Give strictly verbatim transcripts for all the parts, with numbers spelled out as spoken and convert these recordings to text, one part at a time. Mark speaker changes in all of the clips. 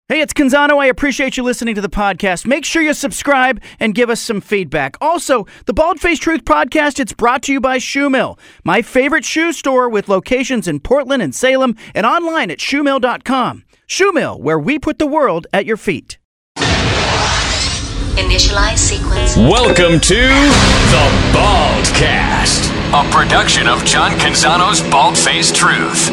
Speaker 1: Hey, it's Canzano. I appreciate you listening to the podcast. Make sure you subscribe and give us some feedback. Also, the Bald Face Truth podcast, it's brought to you by Shoe Mill, my favorite shoe store with locations in Portland and Salem and online at shoe mill dot com. Shoe Mill, where we put the world at your feet.
Speaker 2: Initialize sequence.
Speaker 3: Welcome to the Baldcast, a production of John Canzano's Bald Face Truth.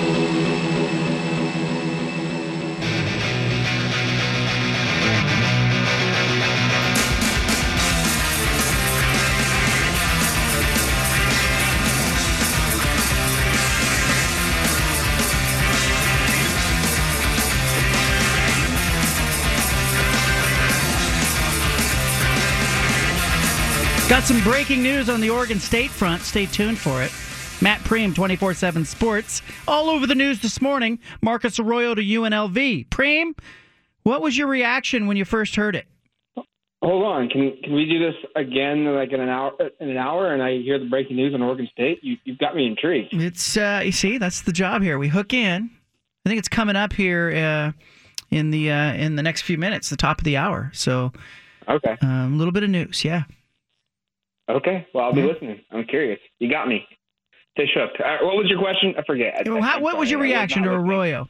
Speaker 1: Got some breaking news on the Oregon State front. Stay tuned for it. Matt Prehm, twenty-four seven Sports. All over the news this morning. Marcus Arroyo to U N L V. Prehm, what was your reaction when you first heard it?
Speaker 4: Hold on. Can can we do this again like in an hour in an hour and I hear the breaking news on Oregon State? You, you've got me intrigued.
Speaker 1: It's, uh, you see, that's the job here. We hook in. I think it's coming up here uh, in the uh, in the next few minutes, the top of the hour. So
Speaker 4: okay,
Speaker 1: um, a little bit of news, yeah.
Speaker 4: Okay, well, I'll be listening. I'm curious. You got me. Stay shook. Uh, what was your question? I forget.
Speaker 1: Well, how, what was your reaction to Arroyo?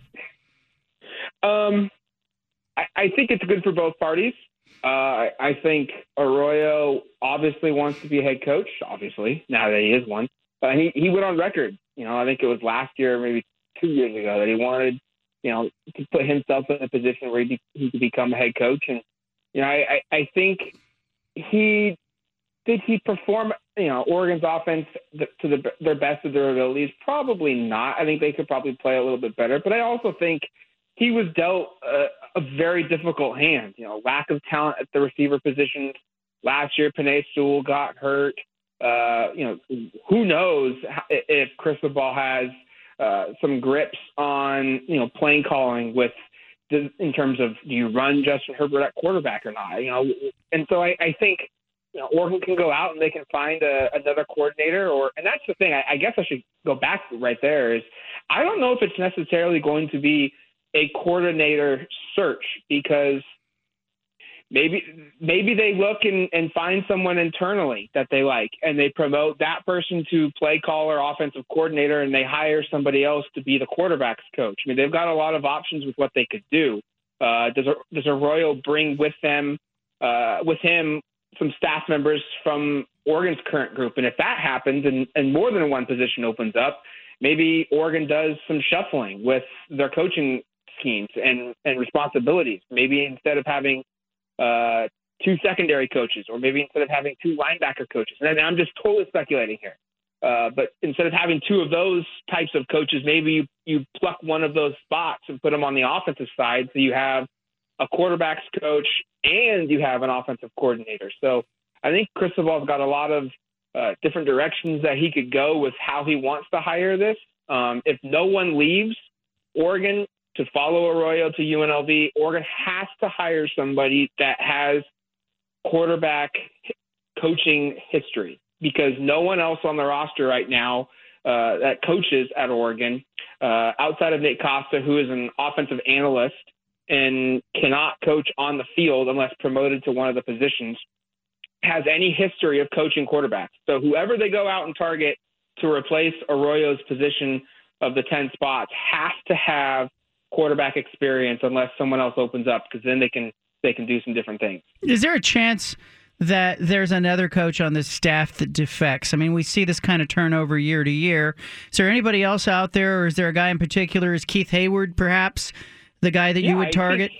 Speaker 4: Um, I, I think it's good for both parties. Uh, I, I think Arroyo obviously wants to be a head coach, obviously, now that he is one. But he, he went on record, you know, I think it was last year, maybe two years ago, that he wanted, you know, to put himself in a position where he, he could become a head coach. And, you know, I, I, I think he – did he perform, you know, Oregon's offense to the, their best of their abilities? Probably not. I think they could probably play a little bit better. But I also think he was dealt a, a very difficult hand. You know, lack of talent at the receiver positions. Last year, Penei Sewell got hurt. Uh, you know, who knows if Cristobal has uh, some grips on, you know, playing calling with in terms of do you run Justin Herbert at quarterback or not? You know, and so I, I think. You know, Oregon can go out and they can find a, another coordinator, or and that's the thing. I, I guess I should go back right there. Is I don't know if it's necessarily going to be a coordinator search because maybe maybe they look and, and find someone internally that they like and they promote that person to play caller, offensive coordinator, and they hire somebody else to be the quarterback's coach. I mean, they've got a lot of options with what they could do. Uh, does does Arroyo bring with them uh, with him? some staff members from Oregon's current group. And if that happens and, and more than one position opens up, maybe Oregon does some shuffling with their coaching schemes and, and responsibilities. Maybe instead of having uh, two secondary coaches, or maybe instead of having two linebacker coaches. And I'm just totally speculating here. Uh, but instead of having two of those types of coaches, maybe you, you pluck one of those spots and put them on the offensive side. So you have a quarterback's coach and you have an offensive coordinator. So I think Cristobal's got a lot of uh, different directions that he could go with how he wants to hire this. Um, if no one leaves Oregon to follow Arroyo to U N L V, Oregon has to hire somebody that has quarterback coaching history, because no one else on the roster right now uh, that coaches at Oregon, uh, outside of Nate Costa, who is an offensive analyst and cannot coach on the field unless promoted to one of the positions, has any history of coaching quarterbacks. So whoever they go out and target to replace Arroyo's position of the ten spots has to have quarterback experience unless someone else opens up, because then they can they can do some different things.
Speaker 1: Is there a chance that there's another coach on this staff that defects? I mean, we see this kind of turnover year to year. Is there anybody else out there, or is there a guy in particular? Is Keith Hayward perhaps the guy that
Speaker 4: yeah,
Speaker 1: you would target?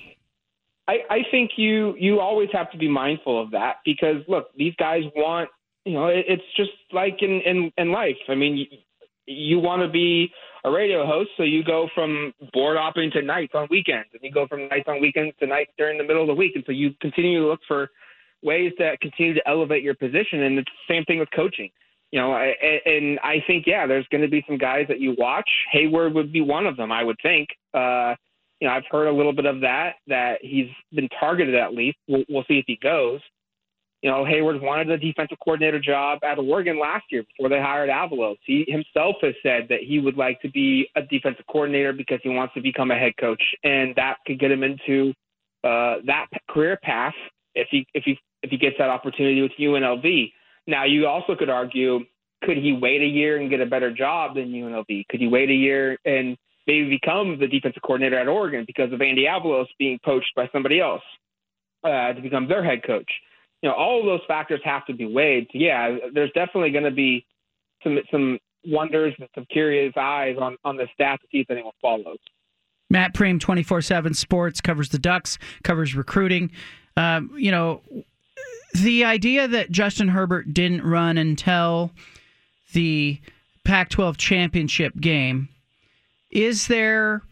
Speaker 4: I, think, I, I think you you always have to be mindful of that, because, look, these guys want, you know, it, it's just like in, in, in life. I mean, you, you want to be a radio host, so you go from board hopping to nights on weekends, and you go from nights on weekends to nights during the middle of the week. And so you continue to look for ways to continue to elevate your position. And it's the same thing with coaching. You know, I, and I think, yeah, there's going to be some guys that you watch. Hayward would be one of them, I would think. Uh, you know, I've heard a little bit of that, that he's been targeted at least. We'll, we'll see if he goes. You know, Hayward wanted the defensive coordinator job at Oregon last year before they hired Avalos. He himself has said that he would like to be a defensive coordinator because he wants to become a head coach, and that could get him into uh, that career path if he if he if he gets that opportunity with U N L V. Now, you also could argue, could he wait a year and get a better job than U N L V? Could he wait a year and maybe become the defensive coordinator at Oregon because of Andy Avalos being poached by somebody else uh, to become their head coach? You know, all of those factors have to be weighed. So, yeah, there's definitely going to be some some wonders and some curious eyes on, on the staff to see if anyone follows.
Speaker 1: Matt Prehm, twenty-four seven Sports, covers the Ducks, covers recruiting. Um, you know, the idea that Justin Herbert didn't run until the Pac twelve championship game, is there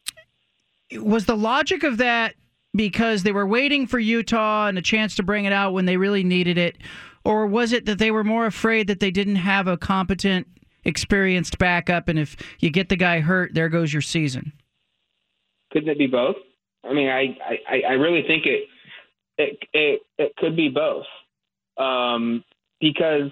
Speaker 1: – was the logic of that because they were waiting for Utah and a chance to bring it out when they really needed it? Or was it that they were more afraid that they didn't have a competent, experienced backup, and if you get the guy hurt, there goes your season?
Speaker 4: Couldn't it be both? I mean, I, I, I really think it, it it it could be both, um, because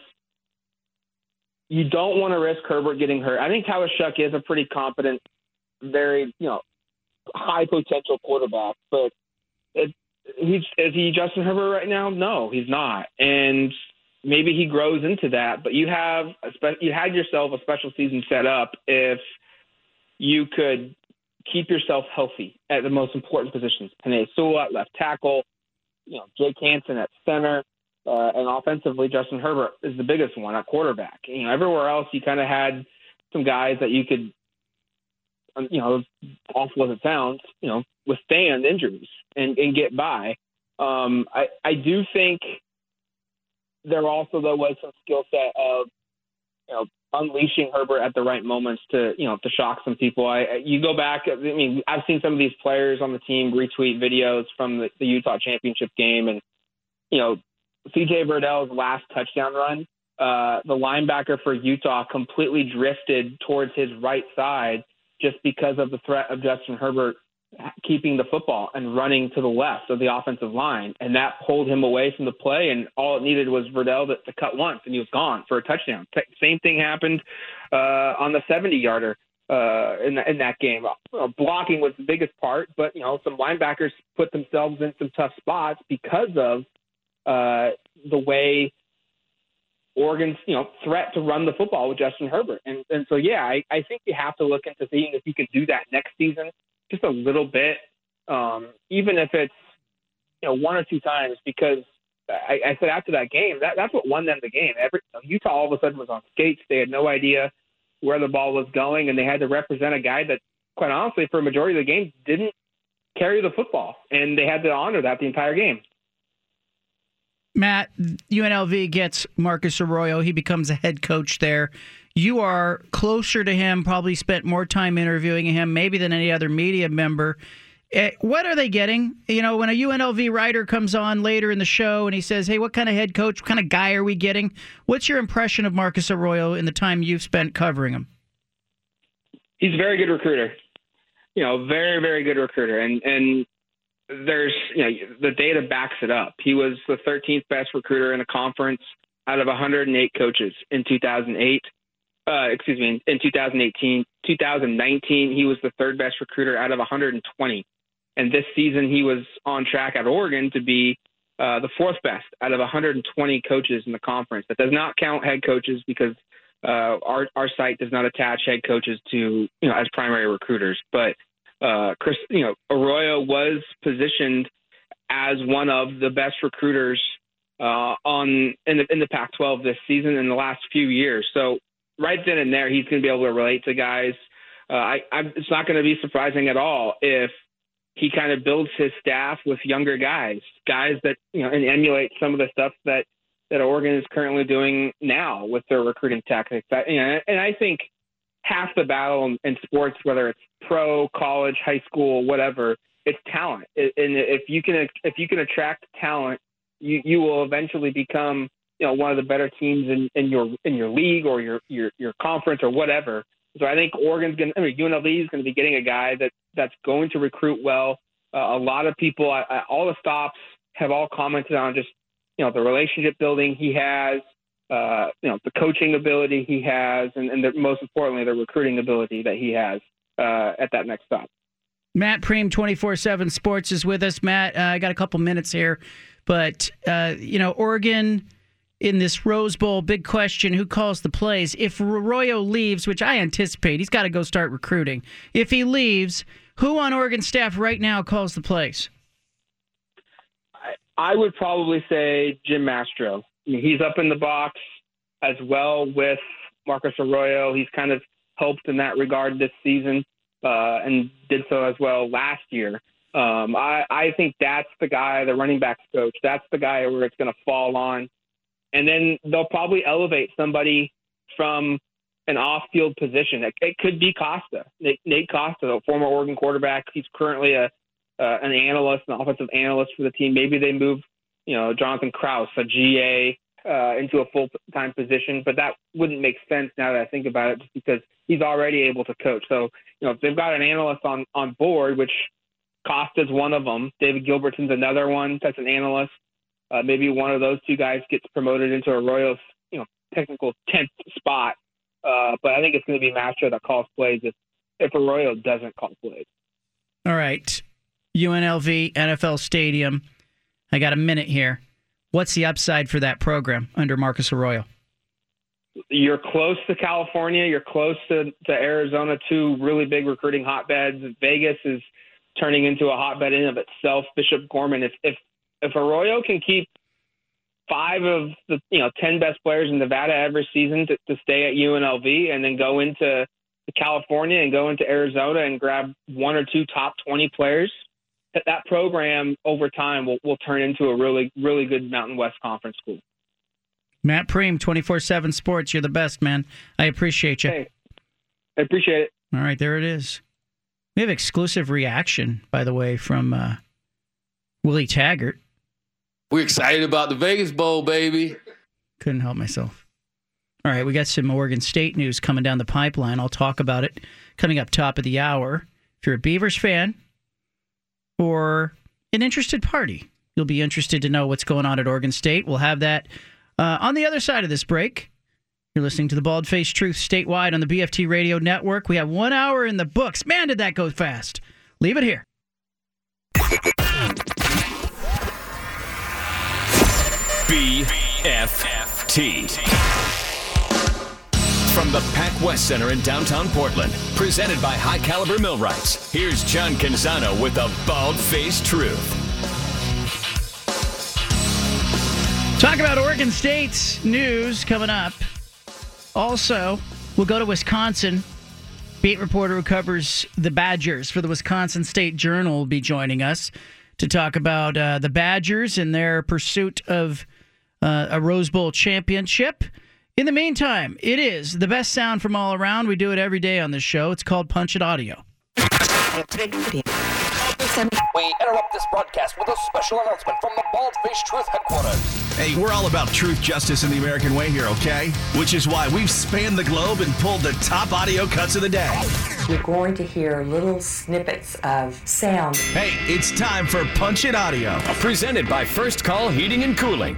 Speaker 4: you don't want to risk Herbert getting hurt. I think Tyler Shough is a pretty competent, very you know high potential quarterback, but it, he's is he Justin Herbert right now? No, he's not, and maybe he grows into that. But you have a spe- you had yourself a special season set up if you could keep yourself healthy at the most important positions. Penei Sewell at left tackle, you know, Jake Hansen at center, uh, and offensively, Justin Herbert is the biggest one at quarterback. You know, everywhere else you kind of had some guys that you could, you know, awful as it sounds, you know, withstand injuries and, and get by. Um, I, I do think there also, though, was some skill set of, you know, unleashing Herbert at the right moments to, you know, to shock some people. I, you go back, I mean, I've seen some of these players on the team retweet videos from the, the Utah championship game, and, you know, C J Verdell's last touchdown run, uh, the linebacker for Utah completely drifted towards his right side just because of the threat of Justin Herbert keeping the football and running to the left of the offensive line. And that pulled him away from the play. And all it needed was Verdell to, to cut once, and he was gone for a touchdown. T- same thing happened uh, on the seventy yarder uh, in, the, in that game. Uh, blocking was the biggest part, but, you know, some linebackers put themselves in some tough spots because of uh, the way Oregon's, you know, threat to run the football with Justin Herbert. And, and so, yeah, I, I think you have to look into seeing if you can do that next season just a little bit, um, even if it's, you know, one or two times, because I, I said after that game, that, that's what won them the game. Every, Utah all of a sudden was on skates. They had no idea where the ball was going, and they had to represent a guy that, quite honestly, for a majority of the game, didn't carry the football, and they had to honor that the entire game.
Speaker 1: Matt, U N L V gets Marcus Arroyo. He becomes a head coach there. You are closer to him, probably spent more time interviewing him maybe than any other media member. What are they getting? You know, when a U N L V writer comes on later in the show and he says, hey, what kind of head coach, what kind of guy are we getting? What's your impression of Marcus Arroyo in the time you've spent covering him?
Speaker 4: He's a very good recruiter. You know, very, very good recruiter. And, and there's, you know, the data backs it up. He was the thirteenth best recruiter in the conference out of one hundred eight coaches in two thousand eight. Uh, excuse me, in two thousand eighteen. two thousand nineteen, he was the third best recruiter out of one hundred twenty. And this season, he was on track at Oregon to be uh, the fourth best out of one hundred twenty coaches in the conference. That does not count head coaches because uh, our our site does not attach head coaches to, you know, as primary recruiters. But uh, Chris, you know, Arroyo was positioned as one of the best recruiters uh, on in the in the Pac twelve this season in the last few years. So right then and there, he's going to be able to relate to guys. Uh, I, I'm, it's not going to be surprising at all if he kind of builds his staff with younger guys, guys that, you know, and emulate some of the stuff that, that Oregon is currently doing now with their recruiting tactics. I, you know, and I think half the battle in, in sports, whether it's pro, college, high school, whatever, it's talent. And if you can, if you can attract talent, you, you will eventually become, you know, one of the better teams in, in your in your league or your, your, your conference or whatever. So I think Oregon's going to, I mean, U N L V is going to be getting a guy that, that's going to recruit well. Uh, a lot of people, I, I, all the stops have all commented on just you know, the relationship building he has, uh, you know, the coaching ability he has, and, and the, most importantly, the recruiting ability that he has uh, at that next stop.
Speaker 1: Matt Prehm, twenty-four seven Sports, is with us. Matt, uh, I got a couple minutes here, but, uh, you know, Oregon in this Rose Bowl, big question, who calls the plays? If Arroyo leaves, which I anticipate, he's got to go start recruiting. If he leaves, who on Oregon staff right now calls the plays?
Speaker 4: I, I would probably say Jim Mastro. I mean, he's up in the box as well with Marcus Arroyo. He's kind of helped in that regard this season. Uh, and did so as well last year. Um, I, I think that's the guy, the running backs coach. That's the guy where it's going to fall on. And then they'll probably elevate somebody from an off-field position. It, it could be Costa, Nate, Nate Costa, a former Oregon quarterback. He's currently a uh, an analyst, an offensive analyst for the team. Maybe they move, you know, Jonathan Krause, a G A, uh, into a full-time position. But that wouldn't make sense now that I think about it, just because he's already able to coach. So, you know, if they've got an analyst on, on board, which Costa's one of them, David Gilbertson's another one that's an analyst. Uh, maybe one of those two guys gets promoted into Arroyo's, you know, technical tenth spot. Uh, but I think it's going to be Mastro that calls plays if, if Arroyo doesn't call plays.
Speaker 1: All right. U N L V, N F L Stadium. I got a minute here. What's the upside for that program under Marcus Arroyo?
Speaker 4: You're close to California. You're close to, to Arizona, two really big recruiting hotbeds. Vegas is turning into a hotbed in of itself. Bishop Gorman, if if if Arroyo can keep five of the you know ten best players in Nevada every season to, to stay at U N L V, and then go into California and go into Arizona and grab one or two top twenty players, that that program over time will, will turn into a really, really good Mountain West Conference school.
Speaker 1: Matt Prehm, twenty-four seven Sports. You're the best, man. I appreciate you.
Speaker 4: Hey, I appreciate it.
Speaker 1: All right, there it is. We have exclusive reaction, by the way, from uh, Willie Taggart.
Speaker 2: We're excited about the Vegas Bowl, baby.
Speaker 1: Couldn't help myself. All right, we got some Oregon State news coming down the pipeline. I'll talk about it coming up top of the hour. If you're a Beavers fan or an interested party, you'll be interested to know what's going on at Oregon State. We'll have that uh, on the other side of this break. You're listening to the Bald Faced Truth statewide on the B F T Radio Network. We have one hour in the books. Man, did that go fast. Leave it here.
Speaker 3: B F T. From the Pac West Center in downtown Portland, presented by High Caliber Millwrights, here's John Canzano with the Bald Faced Truth.
Speaker 1: Talk about Oregon State's news coming up. Also, we'll go to Wisconsin. Beat reporter who covers the Badgers for the Wisconsin State Journal will be joining us to talk about uh, the Badgers and their pursuit of uh, a Rose Bowl championship. In the meantime, it is the best sound from all around. We do it every day on this show. It's called Punch It Audio.
Speaker 5: We interrupt this broadcast with a special announcement from the Bald Faced Truth headquarters.
Speaker 6: Hey, we're all about truth, justice, and the American way here, okay? Which is why we've spanned the globe and pulled the top audio cuts of the day.
Speaker 7: You're going to hear little snippets of sound.
Speaker 6: Hey, it's time for Punch It Audio.
Speaker 3: Presented by First Call Heating and Cooling.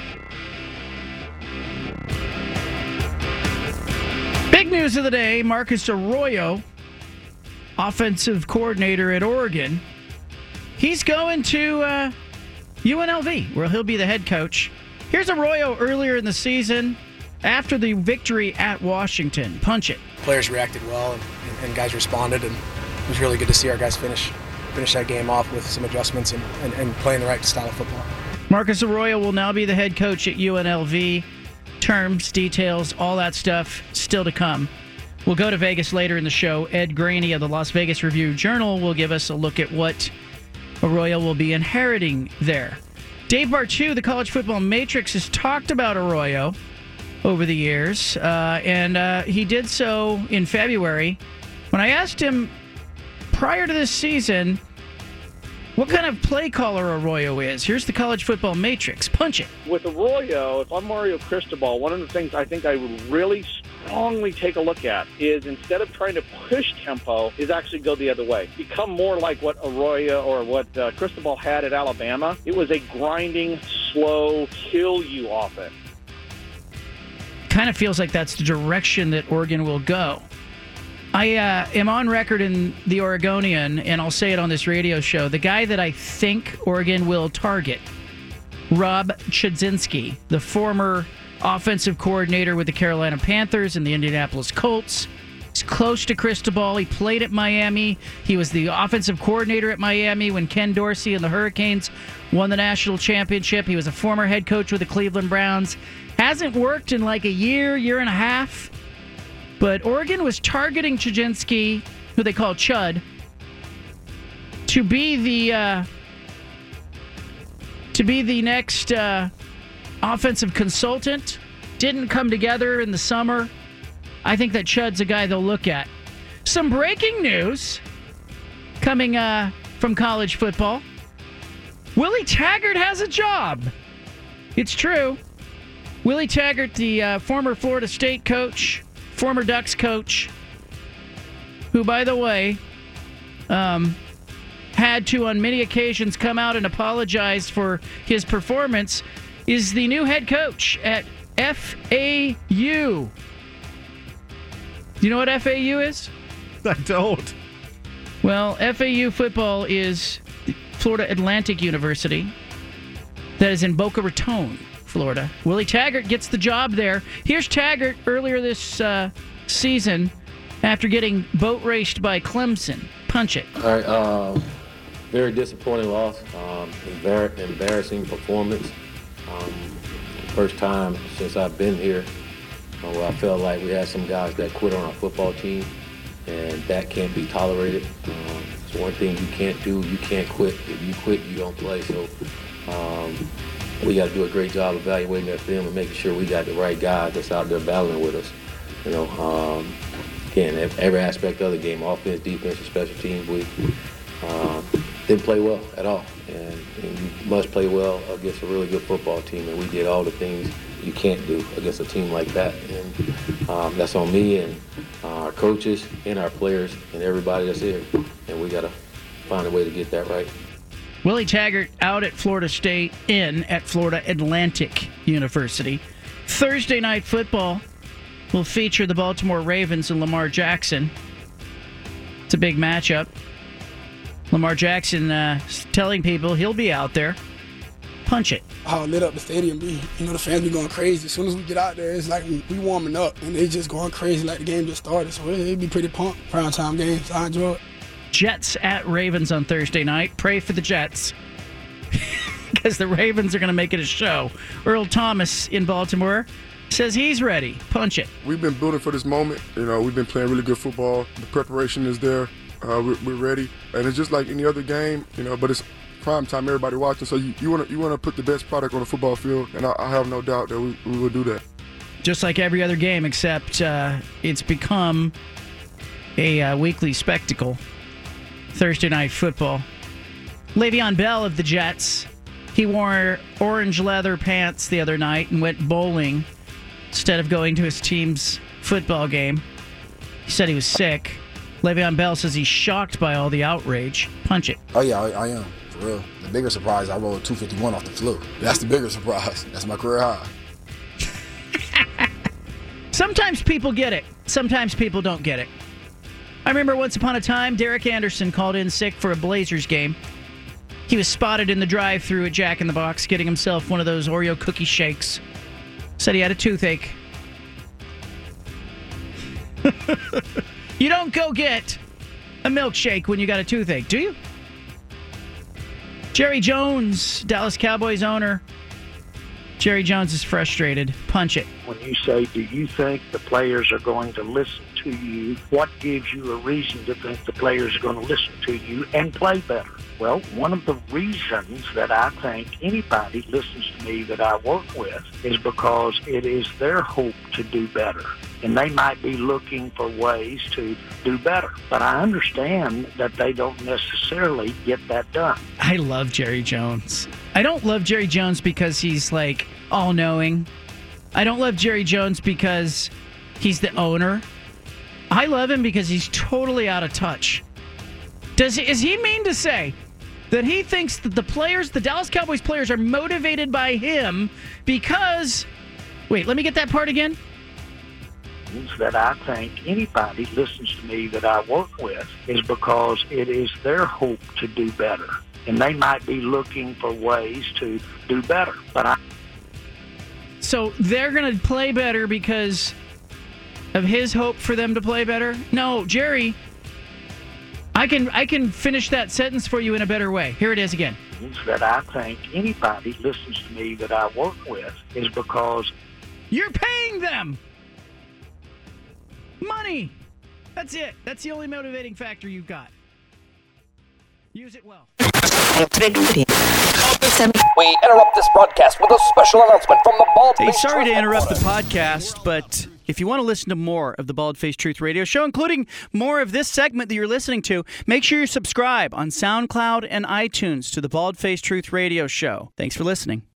Speaker 1: Big news of the day, Marcus Arroyo, offensive coordinator at Oregon. He's going to uh, U N L V, where he'll be the head coach. Here's Arroyo earlier in the season after the victory at Washington. Punch it.
Speaker 8: Players reacted well, and, and guys responded, and it was really good to see our guys finish finish that game off with some adjustments and, and, and playing the right style of football.
Speaker 1: Marcus Arroyo will now be the head coach at U N L V. Terms, details, all that stuff still to come. We'll go to Vegas later in the show. Ed Graney of the Las Vegas Review-Journal will give us a look at what Arroyo will be inheriting there. Dave Bartu, the College Football Matrix, has talked about Arroyo over the years, uh, and uh, he did so in February. When I asked him prior to this season what kind of play caller Arroyo is, here's the College Football Matrix. Punch it.
Speaker 9: With Arroyo, if I'm Mario Cristobal, one of the things I think I would really strongly take a look at is, instead of trying to push tempo, is actually go the other way. Become more like what Arroyo or what uh, Cristobal had at Alabama. It was a grinding, slow, kill you offense.
Speaker 1: Kind of feels like that's the direction that Oregon will go. I uh, am on record in the Oregonian, and I'll say it on this radio show, the guy that I think Oregon will target, Rob Chudzinski, the former offensive coordinator with the Carolina Panthers and the Indianapolis Colts. He's close to Cristobal. He played at Miami. He was the offensive coordinator at Miami when Ken Dorsey and the Hurricanes won the national championship. He was a former head coach with the Cleveland Browns. Hasn't worked in like a year, year and a half. But Oregon was targeting Chudzinski, who they call Chud, to be the uh, to be the next uh, offensive consultant. Didn't come together in the summer. I think that Chud's a guy they'll look at. Some breaking news coming uh, from college football. Willie Taggart has a job. It's true. Willie Taggart, the uh, former Florida State coach, former Ducks coach, who, by the way, um, had to, on many occasions, come out and apologize for his performance, is the new head coach at F A U. Do you know what F A U is?
Speaker 10: I don't.
Speaker 1: Well, F A U football is Florida Atlantic University that is in Boca Raton, Florida. Willie Taggart gets the job there. Here's Taggart earlier this uh, season after getting boat raced by Clemson. Punch it.
Speaker 11: All right, uh, very disappointing loss. Um, embar- embarrassing performance. Um, first time since I've been here uh, where I felt like we had some guys that quit on our football team, and that can't be tolerated. Um, it's one thing you can't do. You can't quit. If you quit, you don't play. So um, we got to do a great job evaluating that film and making sure we got the right guy that's out there battling with us. You know, um, again, every aspect of the game, offense, defense, and special teams, we um, didn't play well at all. And, and you must play well against a really good football team, and we did all the things you can't do against a team like that. And um, that's on me and uh, our coaches and our players and everybody that's here. And we got to find a way to get that right.
Speaker 1: Willie Taggart out at Florida State, in at Florida Atlantic University. Thursday Night Football will feature the Baltimore Ravens and Lamar Jackson. It's a big matchup. Lamar Jackson uh, telling people he'll be out there. Punch it.
Speaker 8: How lit up the stadium be. You know, the fans be going crazy. As soon as we get out there, it's like we warming up, and they just going crazy like the game just started. So it, it'd be pretty pumped. Prime time games. I enjoy it.
Speaker 1: Jets at Ravens on Thursday night. Pray for the Jets, because the Ravens are going to make it a show. Earl Thomas in Baltimore says he's ready. Punch it.
Speaker 12: We've been building for this moment. You know, we've been playing really good football. The preparation is there. Uh, we're, we're ready, and it's just like any other game, you know. But it's prime time, everybody watching. So you you want to you want to put the best product on the football field, and I, I have no doubt that we, we will do that.
Speaker 1: Just like every other game, except uh, it's become a uh, weekly spectacle. Thursday Night Football. Le'Veon Bell of the Jets. He wore orange leather pants the other night and went bowling instead of going to his team's football game. He said he was sick. Le'Veon Bell says he's shocked by all the outrage. Punch it.
Speaker 13: Oh, yeah, I, I am, for real. The bigger surprise, I rolled two fifty-one off the flu. That's the bigger surprise. That's my career high.
Speaker 1: Sometimes people get it. Sometimes people don't get it. I remember once upon a time, Derek Anderson called in sick for a Blazers game. He was spotted in the drive-thru at Jack in the Box getting himself one of those Oreo cookie shakes. Said he had a toothache. You don't go get a milkshake when you got a toothache, do you? Jerry Jones, Dallas Cowboys owner. Jerry Jones is frustrated. Punch it.
Speaker 14: When you say, do you think the players are going to listen to you, what gives you a reason to think the players are going to listen to you and play better? Well, one of the reasons that I think anybody listens to me that I work with is because it is their hope to do better. And they might be looking for ways to do better. But I understand that they don't necessarily get that done.
Speaker 1: I love Jerry Jones. I don't love Jerry Jones because he's like all-knowing. I don't love Jerry Jones because he's the owner. I love him because he's totally out of touch. Does is he mean to say that he thinks that the players, the Dallas Cowboys players, are motivated by him because... Wait, let me get that part again.
Speaker 14: That I think anybody listens to me that I work with is because it is their hope to do better. And they might be looking for ways to do better. But I
Speaker 1: So they're going to play better because of his hope for them to play better? No, Jerry, I can I can finish that sentence for you in a better way. Here it is again.
Speaker 14: That I think anybody listens to me that I work with is because
Speaker 1: you're paying them money. That's it. That's the only motivating factor you've got. Use it well.
Speaker 5: We interrupt this broadcast with a special announcement from the Bald
Speaker 1: Hey,
Speaker 5: Face
Speaker 1: sorry to
Speaker 5: Truth
Speaker 1: interrupt the
Speaker 5: Headquarters.
Speaker 1: podcast, but if you want to listen to more of the Bald Face Truth Radio Show, including more of this segment that you're listening to, make sure you subscribe on SoundCloud and iTunes to the Bald Face Truth Radio Show. Thanks for listening.